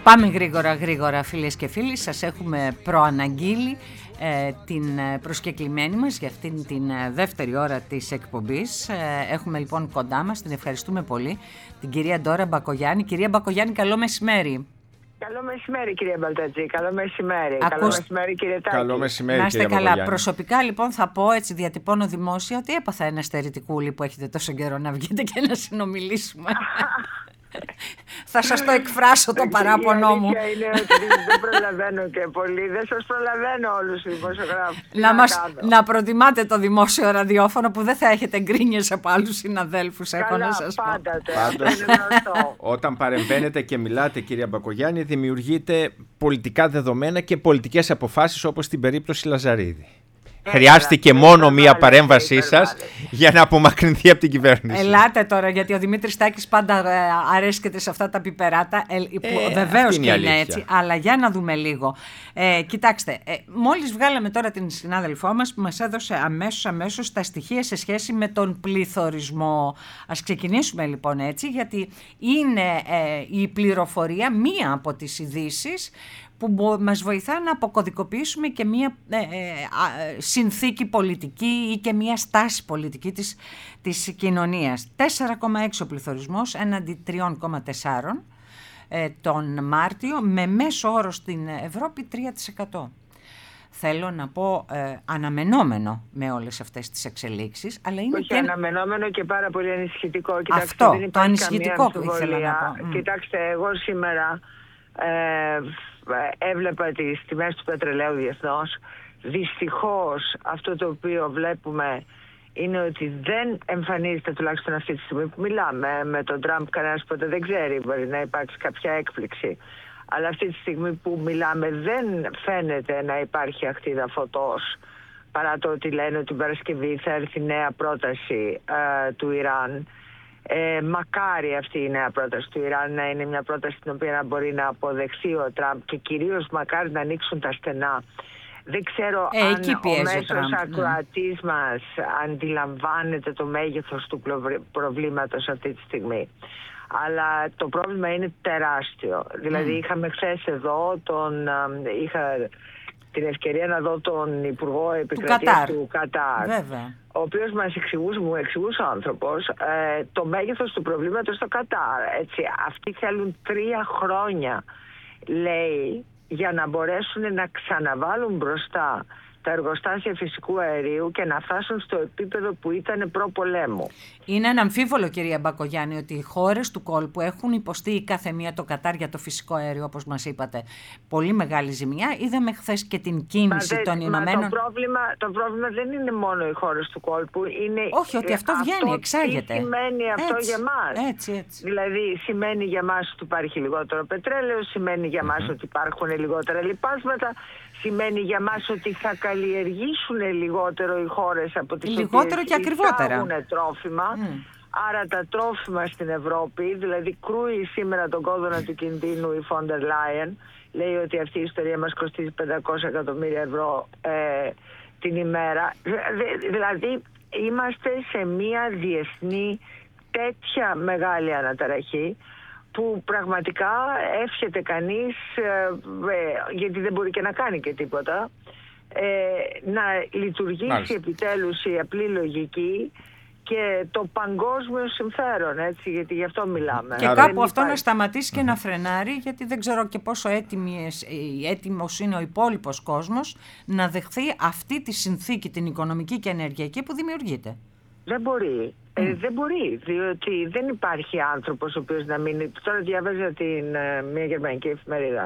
Πάμε γρήγορα φίλες και φίλοι, σας έχουμε προαναγγείλει την προσκεκλημένη μας για αυτήν την δεύτερη ώρα της εκπομπής. Έχουμε λοιπόν κοντά μας, την ευχαριστούμε πολύ, την κυρία Ντόρα Μπακογιάννη. Κυρία Μπακογιάννη, καλό μεσημέρι. Καλό μεσημέρι κυρία Μπαλτατζή, καλό μεσημέρι. Καλό μεσημέρι κύριε Τάκη. Καλό μεσημέρι. Να είστε καλά. Προσωπικά λοιπόν θα πω, έτσι διατυπώνω δημόσια, ότι έπαθα ένα στερητικούλι που έχετε τόσο καιρό να βγείτε και να συνομιλήσουμε. Θα σας το εκφράσω το παράπονό μου. Η αλήθεια είναι ότι δεν προλαβαίνω και πολύ. Δεν σας προλαβαίνω όλους τους δημοσιογράφους. Να προτιμάτε το δημόσιο ραδιόφωνο που δεν θα έχετε γκρίνιες από άλλους συναδέλφους. Έχω να σας πω. Πάντως, όταν παρεμβαίνετε και μιλάτε, κυρία Μπακογιάννη, δημιουργείτε πολιτικά δεδομένα και πολιτικές αποφάσεις, όπως στην περίπτωση Λαζαρίδη. Χρειάστηκε μόνο μία παρέμβασή σας για να απομακρυνθεί από την κυβέρνηση. Ελάτε τώρα, γιατί ο Δημήτρης Τάκης πάντα αρέσκεται σε αυτά τα πιπεράτα, που βεβαίως και είναι έτσι, αλλά για να δούμε λίγο. Κοιτάξτε, μόλις βγάλαμε τώρα την συνάδελφό μας που μας έδωσε αμέσως τα στοιχεία σε σχέση με τον πληθωρισμό. Ας ξεκινήσουμε λοιπόν έτσι, γιατί είναι η πληροφορία μία από τις ειδήσεις που μας βοηθά να αποκωδικοποιήσουμε και μια συνθήκη πολιτική ή και μια στάση πολιτική της κοινωνίας. 4,6 ο πληθωρισμός έναντι 3,4 τον Μάρτιο, με μέσο όρο στην Ευρώπη 3%. Θέλω να πω αναμενόμενο με όλες αυτές τις εξελίξεις, αλλά είναι όχι, και αναμενόμενο και πάρα πολύ ανησυχητικό. Κοιτάξτε, αυτό, το ανησυχητικό που ήθελα να πω. Κοιτάξτε, εγώ σήμερα έβλεπα τις τιμές του πετρελαίου διεθνώς. Δυστυχώς αυτό το οποίο βλέπουμε είναι ότι δεν εμφανίζεται, τουλάχιστον αυτή τη στιγμή που μιλάμε με τον Τραμπ, κανένας ποτέ δεν ξέρει, μπορεί να υπάρξει κάποια έκπληξη, αλλά αυτή τη στιγμή που μιλάμε δεν φαίνεται να υπάρχει αχτίδα φωτός, παρά το ότι λένε ότι την Παρασκευή θα έρθει νέα πρόταση του Ιράν. Μακάρι αυτή η νέα πρόταση του Ιράν να είναι μια πρόταση την οποία να μπορεί να αποδεχθεί ο Τραμπ, και κυρίως μακάρι να ανοίξουν τα στενά. Δεν ξέρω αν ο μέσος ακροατής μας αντιλαμβάνεται το μέγεθος του προβλήματος αυτή τη στιγμή. Αλλά το πρόβλημα είναι τεράστιο. Δηλαδή είχαμε χθες εδώ είχα την ευκαιρία να δω τον Υπουργό Επικρατείας του Κατάρ. Βέβαια. Ο οποίος μου εξηγούσε ο άνθρωπος το μέγεθος του προβλήματος στο Κατάρ. Έτσι, αυτοί θέλουν 3 χρόνια, λέει, για να μπορέσουν να ξαναβάλουν μπροστά τα εργοστάσια φυσικού αερίου και να φτάσουν στο επίπεδο που ήταν προ-πολέμου. Είναι αναμφίβολο, κυρία Μπακογιάννη, ότι οι χώρες του κόλπου έχουν υποστεί η κάθε μία το Κατάρ για το φυσικό αέριο, όπως μας είπατε, πολύ μεγάλη ζημιά. Είδαμε χθες και την κίνηση των Ηνωμένων. Το πρόβλημα δεν είναι μόνο οι χώρες του κόλπου. Είναι όχι, ότι αυτό βγαίνει, εξάγεται. Τι σημαίνει αυτό για μας? Έτσι. Δηλαδή, σημαίνει για μας ότι υπάρχει λιγότερο πετρέλαιο, σημαίνει για μας ότι υπάρχουν λιγότερα λιπάσματα, σημαίνει για μας ότι θα καλλιεργήσουν λιγότερο οι χώρες από τις λιγότερο και ακριβότερα εισάγουν τρόφιμα. Άρα τα τρόφιμα στην Ευρώπη, δηλαδή κρούει σήμερα τον κόδωνα του κινδύνου η Φόντερ Λάιεν, λέει ότι αυτή η ιστορία μας κοστίζει 500 εκατομμύρια ευρώ την ημέρα. Δηλαδή είμαστε σε μια διεθνή τέτοια μεγάλη αναταραχή που πραγματικά εύχεται κανείς, γιατί δεν μπορεί και να κάνει και τίποτα, να λειτουργήσει επιτέλους η απλή λογική και το παγκόσμιο συμφέρον, έτσι, γιατί γι' αυτό μιλάμε. Και κάπου αυτό να σταματήσει και να φρενάρει, γιατί δεν ξέρω και πόσο έτοιμος είναι ο υπόλοιπος κόσμος να δεχθεί αυτή τη συνθήκη, την οικονομική και ενεργειακή που δημιουργείται. Δεν μπορεί. Δεν μπορεί, διότι δεν υπάρχει άνθρωπος ο οποίος να μείνει. Τώρα διάβαζα μια γερμανική εφημερίδα.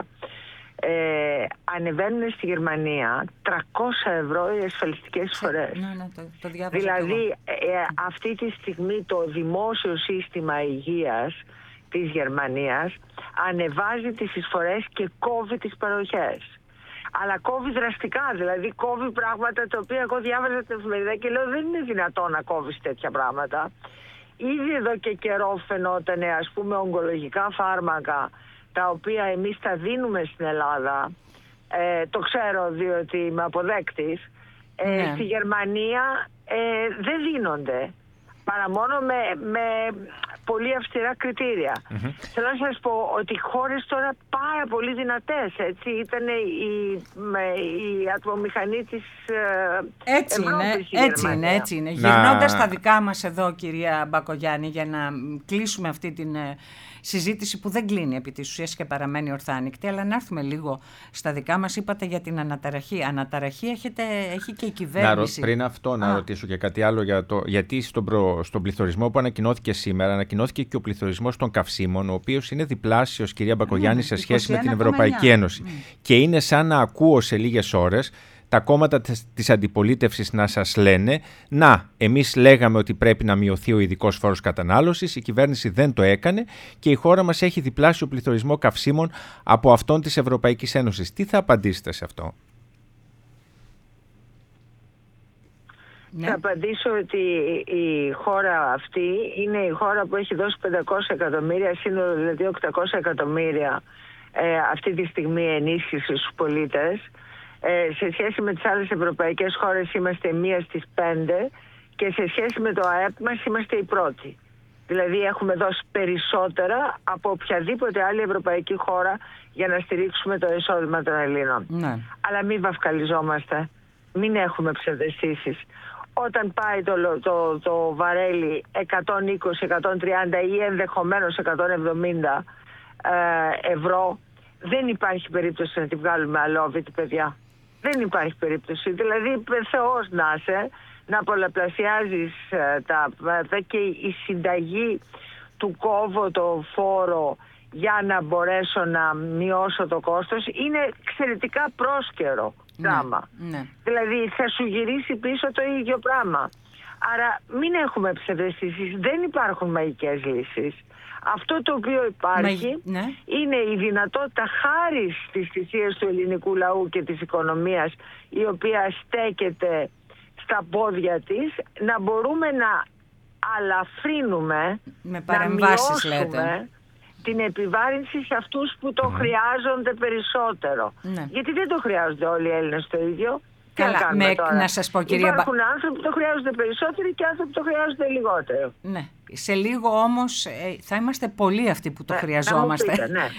Ανεβαίνουν στη Γερμανία 300 ευρώ οι ασφαλιστικές εισφορές. Το διάβαζα. Δηλαδή αυτή τη στιγμή το δημόσιο σύστημα υγείας της Γερμανίας ανεβάζει τις εισφορές και κόβει τις παροχές. Αλλά κόβει δραστικά, δηλαδή κόβει πράγματα τα οποία εγώ διάβαζα την εφημερίδα και λέω δεν είναι δυνατόν να κόβεις τέτοια πράγματα. Ήδη εδώ και καιρό φαινόταν, ας πούμε, ογκολογικά φάρμακα, τα οποία εμείς τα δίνουμε στην Ελλάδα, το ξέρω διότι είμαι αποδέκτης, στη Γερμανία δεν δίνονται, παρά μόνο με πολύ αυστηρά κριτήρια. Θέλω να σας πω ότι οι χώρες τώρα πάρα πολύ δυνατές, έτσι, ήταν η ατμομηχανή της Ευρώπης. Έτσι είναι. Γυρνώντας τα δικά μας εδώ, κυρία Μπακογιάννη, για να κλείσουμε αυτή την συζήτηση που δεν κλείνει επί της ουσίας και παραμένει ορθάνικτη, αλλά να έρθουμε λίγο στα δικά μας. Είπατε για την αναταραχή. Αναταραχή έχει και η κυβέρνηση. Πριν αυτό να ρωτήσω και κάτι άλλο, γιατί στον πληθωρισμό που ανακοινώθηκε σήμερα, ανακοινώθηκε και ο πληθωρισμός των καυσίμων, ο οποίος είναι διπλάσιος, κυρία Μπακογιάννη, σε σχέση με την Ευρωπαϊκή Ένωση. Και είναι σαν να ακούω σε λίγες ώρες τα κόμματα της αντιπολίτευσης να σας λένε εμείς λέγαμε ότι πρέπει να μειωθεί ο ειδικός φόρος κατανάλωσης, η κυβέρνηση δεν το έκανε και η χώρα μας έχει διπλάσιο πληθωρισμό καυσίμων από αυτόν της Ευρωπαϊκής Ένωσης. Τι θα απαντήσετε σε αυτό? Θα απαντήσω ότι η χώρα αυτή είναι η χώρα που έχει δώσει 500 εκατομμύρια, σύνολο δηλαδή 800 εκατομμύρια αυτή τη στιγμή ενίσχυση στους πολίτες. Σε σχέση με τις άλλες ευρωπαϊκές χώρες είμαστε μία στις 5 και σε σχέση με το ΑΕΠ μας είμαστε οι πρώτοι. Δηλαδή έχουμε δώσει περισσότερα από οποιαδήποτε άλλη ευρωπαϊκή χώρα για να στηρίξουμε το εισόδημα των Ελλήνων. Ναι. Αλλά μην βαφκαλιζόμαστε, μην έχουμε ψευδαισθήσεις. Όταν πάει το βαρέλι 120, 130 ή ενδεχομένως 170 ευρώ, δεν υπάρχει περίπτωση να τη βγάλουμε αλόβητη, παιδιά. Δεν υπάρχει περίπτωση. Δηλαδή, Θεός να είσαι, να πολλαπλασιάζεις και η συνταγή του κόβω το φόρο για να μπορέσω να μειώσω το κόστος είναι εξαιρετικά πρόσκαιρο πράγμα. Ναι. Δηλαδή, θα σου γυρίσει πίσω το ίδιο πράγμα. Άρα, μην έχουμε ψευδαισθήσεις. Δεν υπάρχουν μαγικές λύσεις. Αυτό το οποίο υπάρχει είναι η δυνατότητα, χάρη στις θυσίες του ελληνικού λαού και της οικονομίας, η οποία στέκεται στα πόδια της, να μπορούμε να αλαφρύνουμε, να μειώσουμε την επιβάρυνση σε αυτούς που το χρειάζονται περισσότερο. Γιατί δεν το χρειάζονται όλοι οι Έλληνες το ίδιο. Καλά, να σας πω, κυρία Υπάρχουν άνθρωποι που το χρειάζονται περισσότερο και άνθρωποι που το χρειάζονται λιγότερο. Ναι. Σε λίγο όμως θα είμαστε πολλοί αυτοί που το χρειαζόμαστε.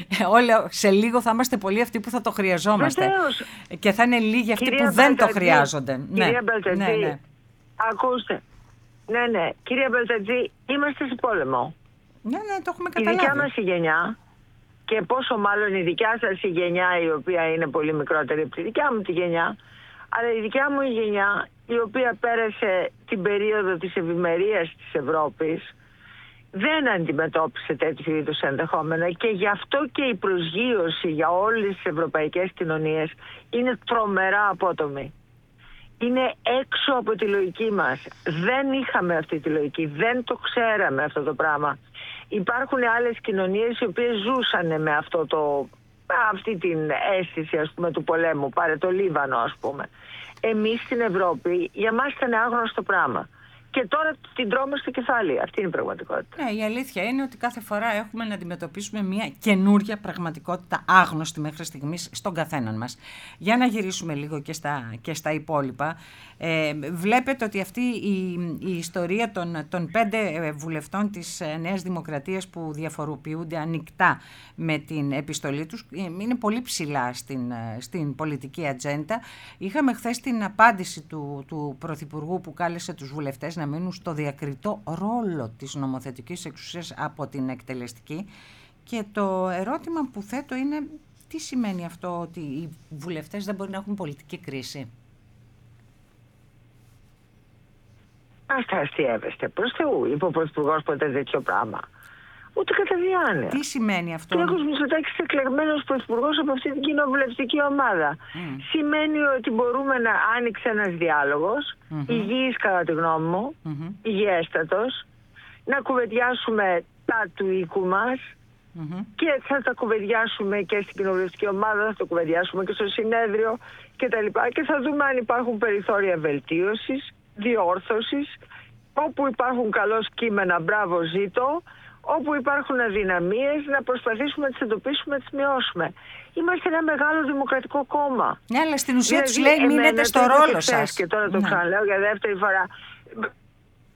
Σε λίγο θα είμαστε πολλοί αυτοί που θα το χρειαζόμαστε. Βεβαίως. Και θα είναι λίγοι αυτοί που δεν το χρειάζονται. Κυρία Μπελτατζή, ακούστε. Ναι. Κυρία Μπελτατζή, είμαστε σε πόλεμο. Ναι, το έχουμε καταλάβει. Η δικιά μας η γενιά, και πόσο μάλλον η δικιά σας η γενιά, η οποία είναι πολύ μικρότερη από τη δικιά μου τη γενιά, αλλά η δικιά μου η γενιά, η οποία πέρασε την περίοδο της ευημερίας της Ευρώπης, δεν αντιμετώπισε τέτοιου είδους ενδεχόμενα και γι' αυτό και η προσγείωση για όλες τις ευρωπαϊκές κοινωνίες είναι τρομερά απότομη. Είναι έξω από τη λογική μας. Δεν είχαμε αυτή τη λογική, δεν το ξέραμε αυτό το πράγμα. Υπάρχουν άλλες κοινωνίες οι οποίες ζούσαν με αυτή την αίσθηση, ας πούμε, του πολέμου. Πάρε το Λίβανο, ας πούμε. Εμείς στην Ευρώπη, για μας ήταν άγνωστο πράγμα. Και τώρα την τρώμε στο κεφάλι. Αυτή είναι η πραγματικότητα. Ναι, η αλήθεια είναι ότι κάθε φορά έχουμε να αντιμετωπίσουμε μια καινούρια πραγματικότητα, άγνωστη μέχρι στιγμής στον καθέναν μας. Για να γυρίσουμε λίγο και στα υπόλοιπα. Βλέπετε ότι αυτή η ιστορία των 5 βουλευτών της Νέας Δημοκρατίας που διαφοροποιούνται ανοιχτά με την επιστολή τους είναι πολύ ψηλά στην πολιτική ατζέντα. Είχαμε χθες την απάντηση του Πρωθυπουργού που κάλεσε τους βουλευτές να μείνουν στο διακριτό ρόλο της νομοθετικής εξουσίας από την εκτελεστική, και το ερώτημα που θέτω είναι τι σημαίνει αυτό, ότι οι βουλευτές δεν μπορεί να έχουν πολιτική κρίση? Ας τα αστιεύεστε. Προς Θεού, είπε ο Πρωθυπουργός ποτέ τέτοιο πράγμα? Ούτε κατά διάνοια. Τι σημαίνει αυτό? Κυριάκος Μητσοτάκης εκλεγμένος πρωθυπουργός από αυτή την κοινοβουλευτική ομάδα. Σημαίνει ότι μπορούμε να άνοιξει ένας διάλογος, υγιής κατά τη γνώμη μου, υγιέστατος, να κουβεντιάσουμε τα του οίκου μας και θα τα κουβεντιάσουμε και στην κοινοβουλευτική ομάδα, θα το κουβεντιάσουμε και στο συνέδριο κτλ. Και θα δούμε αν υπάρχουν περιθώρια βελτίωσης, διόρθωσης, όπου υπάρχουν καλώς κείμενα, μπράβο ζήτω. Όπου υπάρχουν αδυναμίες, να προσπαθήσουμε να τις εντοπίσουμε, να τις μειώσουμε. Είμαστε ένα μεγάλο δημοκρατικό κόμμα. Ναι, αλλά στην ουσία τους λέει μείνετε στο ρόλο σας. Και τώρα το ξαναλέω για δεύτερη φορά.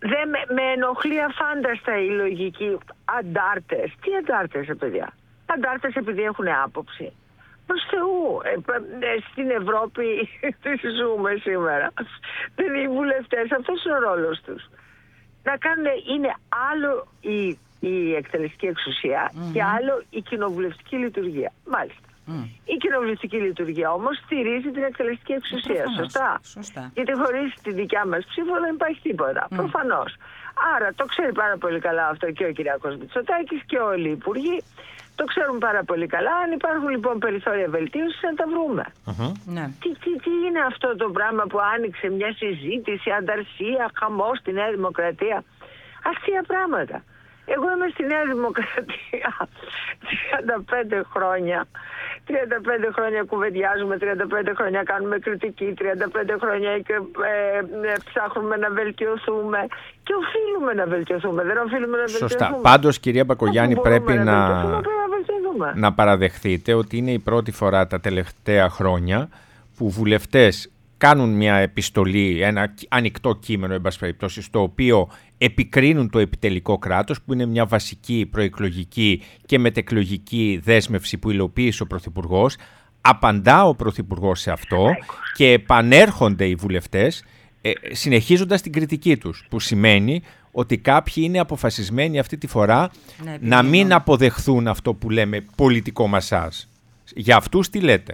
Με ενοχλεί αφάνταστα η λογική. Αντάρτες. Τι αντάρτες, παιδιά? Αντάρτες επειδή έχουν άποψη. Προς Θεού, στην Ευρώπη ζούμε σήμερα. Δεν είναι οι βουλευτές, αυτός είναι ο ρόλος τους. Να κάνουν, είναι άλλο η εκτελεστική εξουσία και άλλο η κοινοβουλευτική λειτουργία. Μάλιστα. Η κοινοβουλευτική λειτουργία όμως στηρίζει την εκτελεστική εξουσία. Σωστά. Γιατί χωρίς τη δικιά μας ψήφο δεν υπάρχει τίποτα. Προφανώς. Άρα το ξέρει πάρα πολύ καλά αυτό και ο Κυριάκος Μητσοτάκης και όλοι οι υπουργοί. Το ξέρουν πάρα πολύ καλά. Αν υπάρχουν λοιπόν περιθώρια βελτίωσης, να τα βρούμε. Ναι. Τι είναι αυτό το πράγμα που άνοιξε μια συζήτηση, ανταρσία, χαμό στη Νέα Δημοκρατία? Αστεία πράγματα. Εγώ είμαι στη Νέα Δημοκρατία 35 χρόνια. 35 χρόνια κουβεντιάζουμε, 35 χρόνια κάνουμε κριτική, 35 χρόνια ψάχνουμε να βελτιωθούμε και οφείλουμε να βελτιωθούμε. Δεν οφείλουμε να βελτιωθούμε? Σωστά. Πάντως, κυρία Μπακογιάννη, πρέπει να παραδεχθείτε ότι είναι η πρώτη φορά τα τελευταία χρόνια που βουλευτές κάνουν μια επιστολή, ένα ανοιχτό κείμενο, εν πάση περιπτώσει, στο οποίο επικρίνουν το επιτελικό κράτος, που είναι μια βασική προεκλογική και μετεκλογική δέσμευση που υλοποίησε ο Πρωθυπουργός. Απαντά ο Πρωθυπουργός σε αυτό και επανέρχονται οι βουλευτές συνεχίζοντας την κριτική τους, που σημαίνει ότι κάποιοι είναι αποφασισμένοι αυτή τη φορά να μην αποδεχθούν αυτό που λέμε πολιτικό μασάζ. Για αυτούς τι λέτε?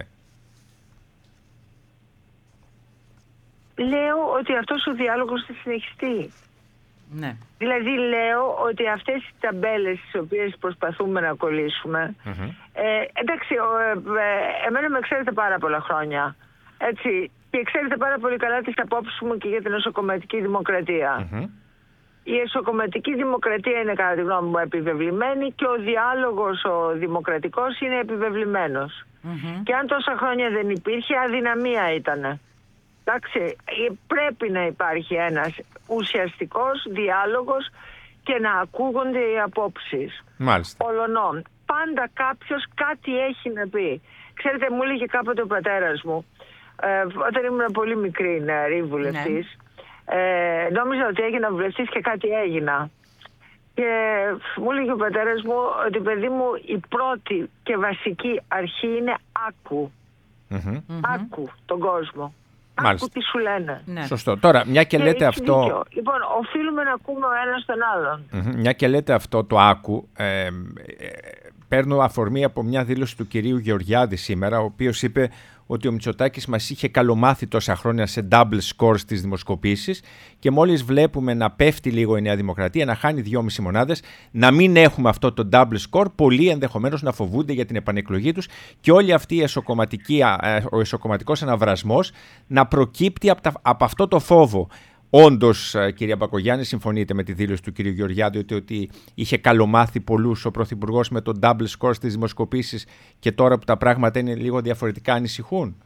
Λέω ότι αυτός ο διάλογος θα συνεχιστεί. Ναι. Δηλαδή λέω ότι αυτές οι ταμπέλες τις οποίες προσπαθούμε να κολλήσουμε, εντάξει, εμένα με ξέρετε πάρα πολλά χρόνια, έτσι, και ξέρετε πάρα πολύ καλά τις απόψεις μου και για την εσωκομματική δημοκρατία. Η εσωκομματική δημοκρατία είναι κατά τη γνώμη μου επιβεβλημένη και ο διάλογος ο δημοκρατικός είναι επιβεβλημένος. Και αν τόσα χρόνια δεν υπήρχε, αδυναμία ήτανε. Εντάξει, πρέπει να υπάρχει ένας ουσιαστικός διάλογος και να ακούγονται οι απόψεις όλων. Πάντα κάποιος κάτι έχει να πει. Ξέρετε, μου έλεγε κάποτε ο πατέρας μου, όταν ήμουν πολύ μικρή νεαρή βουλευτής, νόμιζα ότι έγινα βουλευτής και κάτι έγινα. Και μου έλεγε ο πατέρας μου ότι, παιδί μου, η πρώτη και βασική αρχή είναι άκου. Άκου τον κόσμο. Άκου τι σου λένε. Ναι. Σωστό. Τώρα, μια και λέτε αυτό. Δίκιο. Λοιπόν, οφείλουμε να ακούμε ο ένας τον άλλον. Μια και λέτε αυτό το άκου, παίρνω αφορμή από μια δήλωση του κυρίου Γεωργιάδη σήμερα, ο οποίος είπε ότι ο Μητσοτάκης μας είχε καλομάθει τόσα χρόνια σε double score στις δημοσκοπήσεις και μόλις βλέπουμε να πέφτει λίγο η Νέα Δημοκρατία, να χάνει 2,5 μονάδες, να μην έχουμε αυτό το double score, πολλοί ενδεχομένως να φοβούνται για την επανεκλογή τους και όλη αυτή ο εσωκομματικός αναβρασμός να προκύπτει από αυτό το φόβο. Όντως, κυρία Μπακογιάννη, συμφωνείτε με τη δήλωση του κυρίου Γεωργιάδη ότι είχε καλομάθει πολλούς ο Πρωθυπουργός με το double score στις δημοσκοπήσεις και τώρα που τα πράγματα είναι λίγο διαφορετικά ανησυχούν?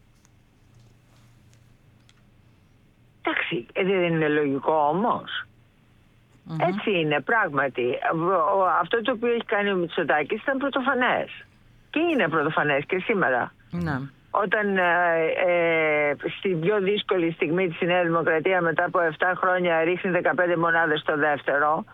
Εντάξει, δεν είναι λογικό όμως. Έτσι είναι πράγματι. Αυτό το οποίο έχει κάνει ο Μητσοτάκης ήταν πρωτοφανές. Και είναι πρωτοφανές και σήμερα. Όταν στην πιο δύσκολη στιγμή της Νέα Δημοκρατία μετά από 7 χρόνια ρίχνει 15 μονάδες στο δεύτερο,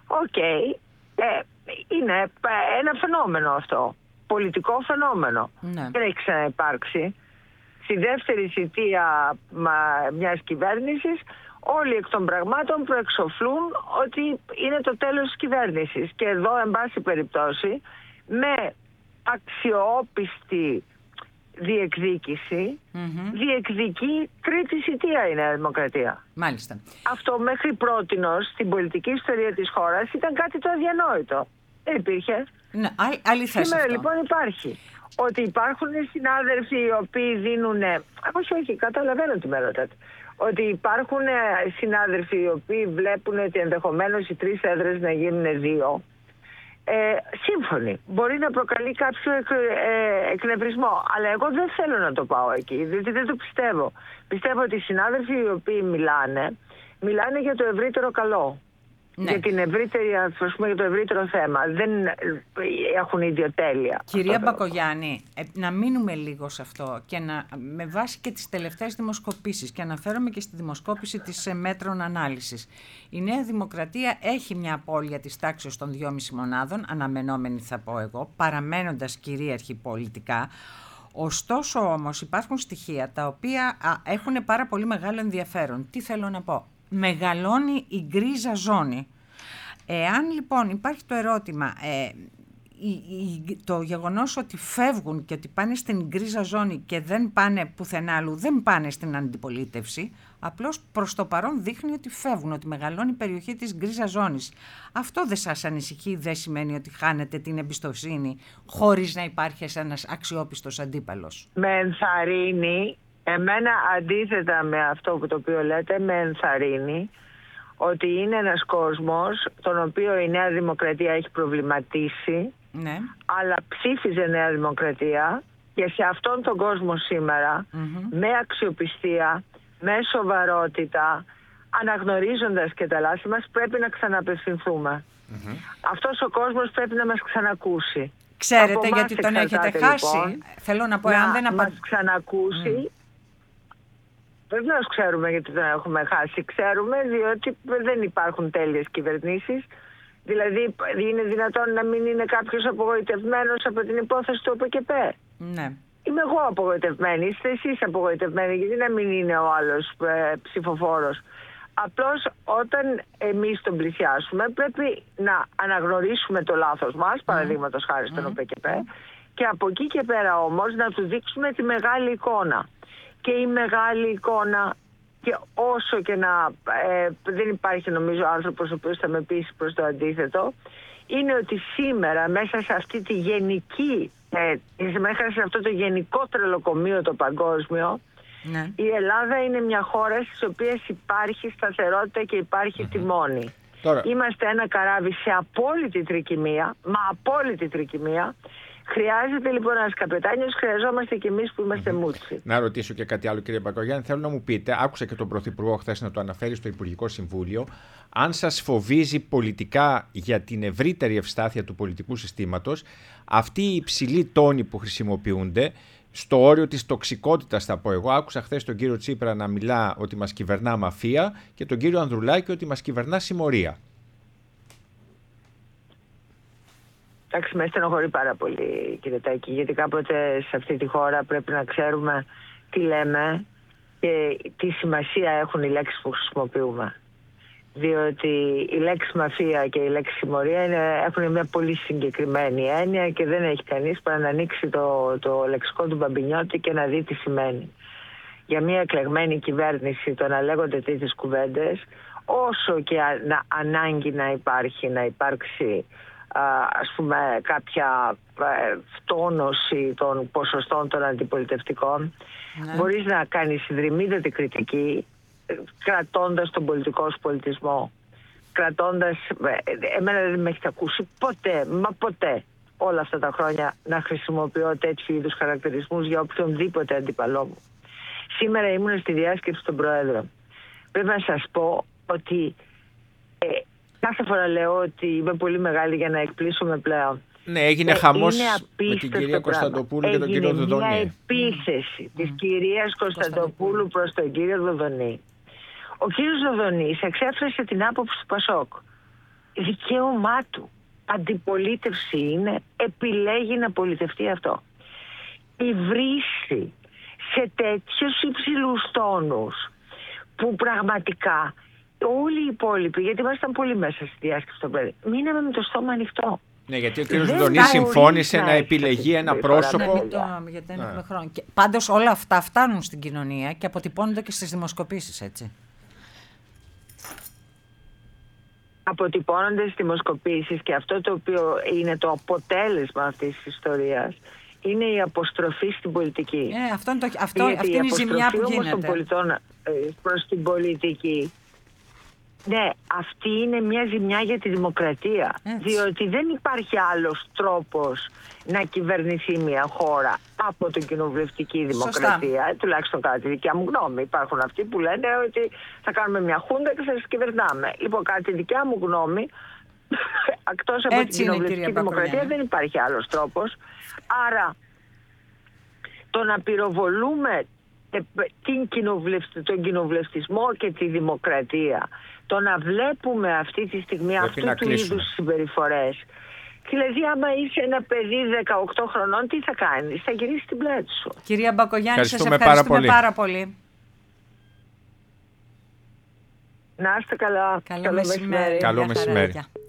είναι ένα φαινόμενο αυτό, πολιτικό φαινόμενο. Δεν έχει ξαναυπάρξει. Στη δεύτερη θητεία μιας κυβέρνησης όλοι εκ των πραγμάτων προεξοφλούν ότι είναι το τέλος της κυβέρνησης. Και εδώ, εν πάση περιπτώσει, με αξιόπιστη διεκδίκηση, διεκδικεί τρίτη θητεία η Νέα Δημοκρατία. Μάλιστα. Αυτό μέχρι πρότινος στην πολιτική ιστορία της χώρας ήταν κάτι το αδιανόητο. Δεν υπήρχε. Ναι, σήμερα λοιπόν υπάρχει. Ότι υπάρχουν συνάδελφοι οι οποίοι δίνουν. Όχι, καταλαβαίνω τι με ρωτάτε. Ότι υπάρχουν συνάδελφοι οι οποίοι βλέπουν ότι ενδεχομένως οι 3 έδρες να γίνουν 2. Σύμφωνοι. Μπορεί να προκαλεί κάποιο εκνευρισμό. Αλλά εγώ δεν θέλω να το πάω εκεί, διότι δεν το πιστεύω. Πιστεύω ότι οι συνάδελφοι οι οποίοι μιλάνε για το ευρύτερο καλό. για την ευρύτερη, ας πούμε, για το ευρύτερο θέμα. Δεν έχουν ιδιοτέλεια. Κυρία Μπακογιάννη, να μείνουμε λίγο σε αυτό και με βάση και τις τελευταίες δημοσκοπήσεις, και αναφέρομαι και στη δημοσκόπηση της Μέτρων Ανάλυσης. Η Νέα Δημοκρατία έχει μια απώλεια της τάξης των 2,5 μονάδων, αναμενόμενη θα πω εγώ, παραμένοντας κυρίαρχη πολιτικά. Ωστόσο όμως υπάρχουν στοιχεία τα οποία έχουν πάρα πολύ μεγάλο ενδιαφέρον. Τι θέλω να πω? Μεγαλώνει η γκρίζα ζώνη. Εάν λοιπόν υπάρχει το ερώτημα, το γεγονός ότι φεύγουν και ότι πάνε στην γκρίζα ζώνη και δεν πάνε πουθενά άλλου, δεν πάνε στην αντιπολίτευση, απλώς προς το παρόν δείχνει ότι φεύγουν, ότι μεγαλώνει η περιοχή της γκρίζα ζώνης. Αυτό δεν σας ανησυχεί? Δεν σημαίνει ότι χάνετε την εμπιστοσύνη χωρίς να υπάρχει ένας αξιόπιστος αντίπαλος? Με ενθαρρύνει, εμένα αντίθετα με αυτό που το οποίο λέτε, με ενθαρρύνει ότι είναι ένας κόσμος τον οποίο η Νέα Δημοκρατία έχει προβληματίσει, ναι, αλλά ψήφιζε Νέα Δημοκρατία, και σε αυτόν τον κόσμο σήμερα, με αξιοπιστία, με σοβαρότητα, αναγνωρίζοντας και τα λάθη μας, πρέπει να ξαναπευθυνθούμε. Αυτός ο κόσμος πρέπει να μας ξανακούσει. Ξέρετε γιατί τον έχετε χάσει? Λοιπόν, θέλω να πω, αν δεν μας ξανακούσει. Βεβαίως ξέρουμε γιατί τον έχουμε χάσει. Ξέρουμε διότι δεν υπάρχουν τέλειες κυβερνήσεις. Δηλαδή είναι δυνατόν να μην είναι κάποιος απογοητευμένος από την υπόθεση του ΟΠΚΠ? Ναι. Είμαι εγώ απογοητευμένη, είστε εσείς απογοητευμένοι, γιατί να μην είναι ο άλλος ψηφοφόρος? Απλώς όταν εμείς τον πλησιάσουμε πρέπει να αναγνωρίσουμε το λάθος μας, παραδείγματος χάρη στον ΟΠΚΠ, και από εκεί και πέρα όμως να του δείξουμε τη μεγάλη εικόνα. Και η μεγάλη εικόνα, και όσο και να δεν υπάρχει νομίζω άνθρωπος ο οποίος θα με πείσει προς το αντίθετο, είναι ότι σήμερα μέσα σε αυτή τη γενική, μέσα σε αυτό το γενικό τρελοκομείο το παγκόσμιο, ναι, η Ελλάδα είναι μια χώρα στις οποίες υπάρχει σταθερότητα και υπάρχει τιμόνι. Τώρα, είμαστε ένα καράβι σε απόλυτη τρικυμία, απόλυτη τρικυμία. Χρειάζεται λοιπόν ένας καπετάνιος, χρειαζόμαστε και εμείς που είμαστε μούτσοι. Να ρωτήσω και κάτι άλλο, κύριε Μπακογιάννη. Θέλω να μου πείτε, άκουσα και τον Πρωθυπουργό χθες να το αναφέρει στο Υπουργικό Συμβούλιο, αν σας φοβίζει πολιτικά για την ευρύτερη ευστάθεια του πολιτικού συστήματος αυτοί οι υψηλοί τόνοι που χρησιμοποιούνται στο όριο της τοξικότητας, θα πω εγώ. Άκουσα χθες τον κύριο Τσίπρα να μιλά ότι μας κυβερνά μαφία και τον κύριο Ανδρουλάκη ότι μας κυβερνά συμμορία. Εντάξει, με στενοχωρεί πάρα πολύ, κύριε Τάκη, γιατί κάποτε σε αυτή τη χώρα πρέπει να ξέρουμε τι λέμε και τι σημασία έχουν οι λέξεις που χρησιμοποιούμε. Διότι η λέξη μαφία και η λέξη συμμορία έχουν μια πολύ συγκεκριμένη έννοια και δεν έχει κανείς παρά να ανοίξει το λεξικό του Μπαμπινιώτη και να δει τι σημαίνει. Για μια εκλεγμένη κυβέρνηση το να λέγονται τέτοιες κουβέντες, όσο και ανάγκη να υπάρξει ας πούμε κάποια φτώνωση των ποσοστών των αντιπολιτευτικών, ναι, μπορείς να κάνεις συνδρυμίδατη κριτική κρατώντας τον πολιτικό σου πολιτισμό, κρατώντας, εμένα δεν με έχετε ακούσει ποτέ όλα αυτά τα χρόνια να χρησιμοποιώ τέτοιου είδους χαρακτηρισμούς για οποιονδήποτε αντίπαλό μου. Σήμερα ήμουν στη διάσκεψη των Προέδρων. Πρέπει να σας πω ότι κάθε φορά λέω ότι είμαι πολύ μεγάλη για να εκπλήσουμε πλέον. Ναι, έγινε χαμός με την κυρία Κωνσταντοπούλου και τον κύριο Δοδονή. Έγινε μια επίθεση της κυρίας Κωνσταντοπούλου προς τον κύριο Δοδονή. Ο κύριος Δοδονής εξέφρασε την άποψη του ΠΑΣΟΚ. Δικαίωμά του. Αντιπολίτευση είναι, επιλέγει να πολιτευτεί αυτό. Η βρύση σε τέτοιους υψηλούς τόνους που πραγματικά όλοι οι υπόλοιποι, γιατί ήμασταν πολύ μέσα στη διάσκεψη των Προέδρων, μείναμε με το στόμα ανοιχτό. Ναι, γιατί ο κ. Δονής συμφώνησε να επιλεγεί ένα πρόσωπο. Γιατί έχουμε χρόνο. Πάντως όλα αυτά φτάνουν στην κοινωνία και αποτυπώνονται και στις δημοσκοπήσεις, έτσι. Αποτυπώνονται στις δημοσκοπήσεις και αυτό το οποίο είναι το αποτέλεσμα αυτής της ιστορίας είναι η αποστροφή στην πολιτική. Αυτή είναι η ζημιά που γίνεται. Των πολιτών προς την πολιτική Ναι, αυτή είναι μια ζημιά για τη δημοκρατία. Διότι δεν υπάρχει άλλος τρόπος να κυβερνηθεί μια χώρα από την κοινοβουλευτική δημοκρατία. Τουλάχιστον κατά τη δικιά μου γνώμη. Υπάρχουν αυτοί που λένε ότι θα κάνουμε μια χούντα και θα σας κυβερνάμε. Λοιπόν, κατά τη δικιά μου γνώμη, εκτός από την κοινοβουλευτική δημοκρατία δεν υπάρχει άλλος τρόπος. Άρα, το να πυροβολούμε τον κοινοβουλευτισμό και τη δημοκρατία, το να βλέπουμε αυτή τη στιγμή αυτού του είδους συμπεριφορές. Δηλαδή, άμα είσαι ένα παιδί 18 χρονών, τι θα κάνεις? Θα γυρίσεις την πλάτη σου. Κυρία Μπακογιάννη, σας ευχαριστούμε πάρα πολύ. Να είστε καλά. Καλό μεσημέρι. Καλό μεσημέρι.